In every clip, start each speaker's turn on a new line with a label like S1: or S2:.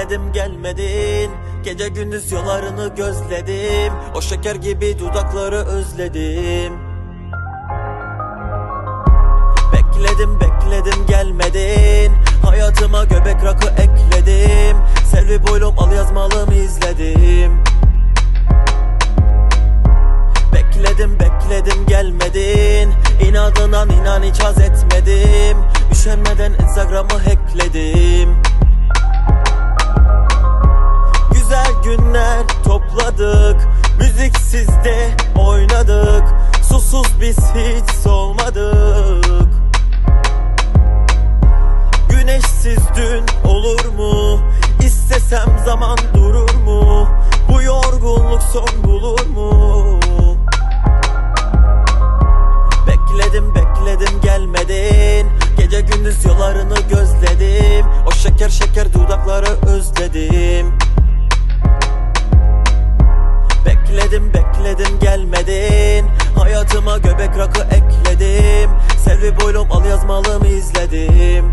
S1: bekledim gelmedin. Gece gündüz yollarını gözledim. O şeker gibi dudakları özledim. Bekledim gelmedin. Hayatıma göbek rakı ekledim. Selvi boylum al yazmalımı izledim. Bekledim gelmedin. İnadından inan hiç haz etmedim. Üşenmeden Instagram'ı hackledim. Güzel günler topladık, müziksiz de oynadık. Susuz biz hiç solmadık. Güneşsiz dün olur mu? İstesem zaman durur mu? Bu yorgunluk son bulur mu? Bekledim gelmedin. Gece gündüz yollarını gözledim. O şeker dudakları özledim. Bekledim gelmedin. Hayatıma göbek rakı ekledim. Selvi boylum al yazmalımı izledim.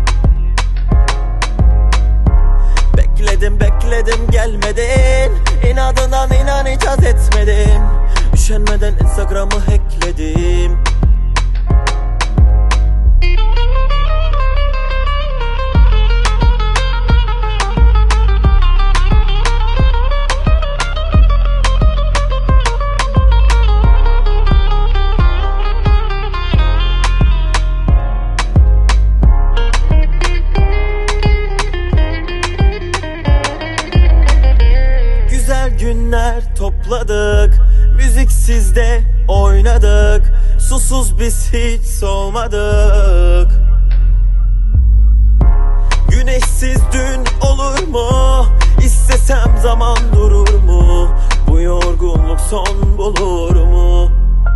S1: Bekledim gelmedin. İnadından inan hiç haz etmedim. Üşenmeden Instagram'ı hackledim. Günler topladık, müziksiz de oynadık. Susuz biz hiç solmadık. Güneşsiz dün olur mu? İstesem zaman durur mu? Bu yorgunluk son bulur mu?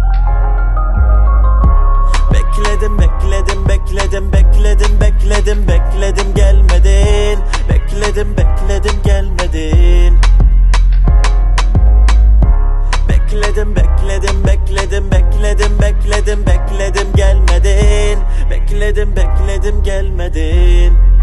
S1: Bekledim gelmedin. Bekledim gelmedin. Bekledim gelmedin. Bekledim gelmedin.